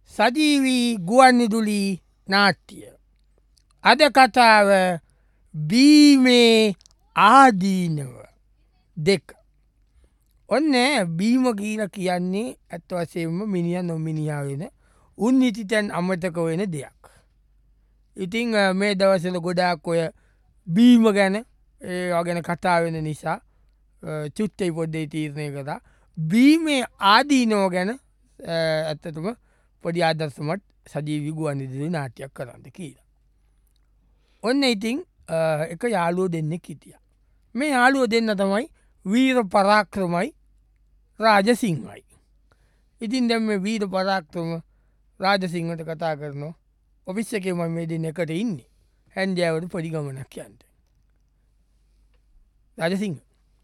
සජීවී ගුවන්විදුලි නාට්‍ය. අද කතාව බීමේ ආදීනව දෙක. ඔන්න බීම ගීල කියන්නේ ඇත්ත වසයෙන්ම මිනිිය නොමිනිියාවෙන උන්නිතිතැන් අමතක වෙන දෙයක්. ඉතිං මේ දවසල ගොඩාක් ඔය බීම ගැන ගැන කතා වෙන නිසා චුත්තයි පොඩ්ඩේ තීරණය කතා බීමේ ආදීනෝ ගැන ඇත්තතුම පොඩි ආදර්ශමට සජීවි ගුවන්විදුලි නාට්‍යයක් කරන්න කියලා. ඔන්න ඉතිං එක යාලුව දෙන්නෙක් හිටිය. මේ යාලුව දෙන්න තමයි වීර පරාක්‍රමයි රාජසිංහයි. ඉතින් දැම් මේ වීර පරාක්‍රම රාජසිංහට කතා කරනවා ඔෆිස් එකම මේ දෙන්න එකට ඉන්නේ හැන්ඩියාවට පොඩි ගමනක් කියන්ට. රාජසිංහ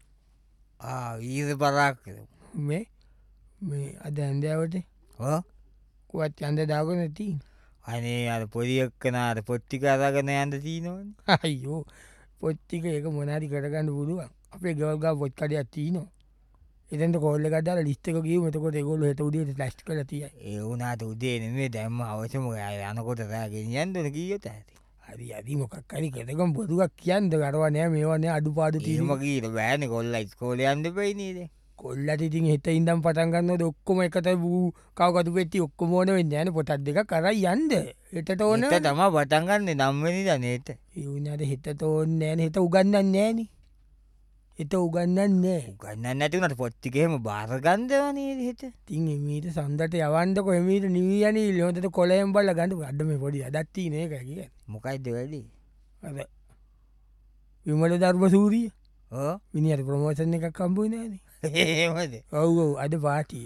ඊද පරාක්කර මේ අද හැන්දෑවට කුවත් යන්ද දාගන තිී අනේ අ පොදියක්කනාට පොට්ටික අදාගන යන්න තිීනවන අයියෝ පොච්චික ඒක මොනාරි කරගන්න පුරුවන් අපේ ගවල්ගා පොච්කඩයක් තිීනවා එතට කොල්ල කටල ලිස්ටක මතකොට ගොල හට උදේ ලස්් කල තිය ඒවුනාට උදේනේ දැම්ම අවසම යනකොට රෑගෙන යන්දන කියත ඇති හරි අදි මොකක් කරි කෙතකම් පොදුවක් කියන්ද කරවනෑ මේවන අඩු පාඩු තීම කීට බෑන කොල්ල ස්කෝලයන්ද පයිනේද කොල්ලට ඉතින් හෙත ඉදම් පටන්ගන්න ඔක්කොම එකට වූ කවකතු පෙටි ඔක්කොමෝන වෙන්න යන පොටත් දෙක කර යන්ද එතට ඕන තම පටන්ගන්න නම්වනි දනේත ඒවනට හෙතට ඕන්න ෑන හෙත උගන්නන්න ෑන එත උගන්නන්න ගන්න නැතිවනට පොච්චිකහෙම බාරගන්ධවනයේ හෙත තින් මීට සන්දට යවන්දක එමීට නිවියන ලොතට කොළයම් බල ගඩ අඩම පොඩි අදත්ති නය කිය මොකයිද වැඩි අද විමල ධර්ම සූරිය ඕ මිනිට ප්‍රමෝෂණ එකක් කම්පුයි නෑන ඒමද ඔව් අද පාටිය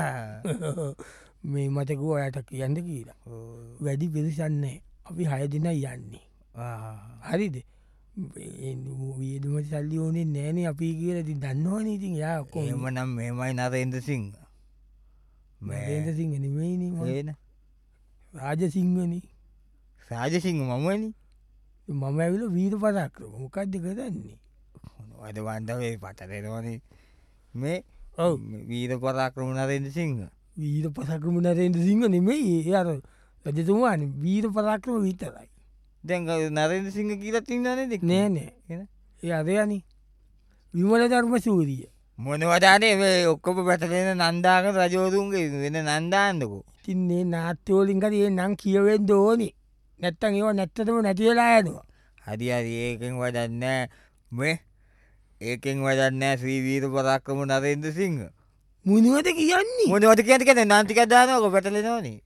මේ මතකුව අයට කියන්න කියලා වැඩි පිරිසන්නේ අපි හයදින යන්නේ හරිද වියදුමට සල්ලි ඕනේ නෑන අපි කියලති දන්නවන ඉතින් යා කොම නම් මෙමයි නරෙන්ද සිංහ මේද සිංහ නෙමයින ඒන රාජසිංහන රාජසිංහ මමනි මම ඇවිල වීර පරක්‍රම මොකක්ද කරන්නේ අද වන්දවේ පටරෙනවන මේ ඔව වීර පරාක්‍රම නරෙන්ද සිංහ වීර පසක්‍රම නරෙන්ද සිංහ නෙමේ අර රජතුමාන වීර පරාක්‍රම විතරයි දැන් නරෙන්ද සිංහ කියලත් ඉන්නන දෙක් නෑ නෑ ඒ අදයනි විමල ධර්ම සූරිය මොනවදානේ ඔක්කොප පැටලෙන නන්දාක රජෝතුන්ගේ වෙන නන්දාන්නකෝ තින්නේ නාත්‍යෝලින්කරේ නං කියවෙන් දෝනි නැත්තන් ඒව නැත්තතම නැතිවෙලා ඇනවා හරි ඒකෙන් වදන්න මේ ඒකෙන් වදන්න ශ්‍රීවීර පරාක්‍රම නරෙන්ද සිංහ මුණුවත කියන්නේ මොනවට කියතිකන නාන්තිකදානක පැටලෙනවනේ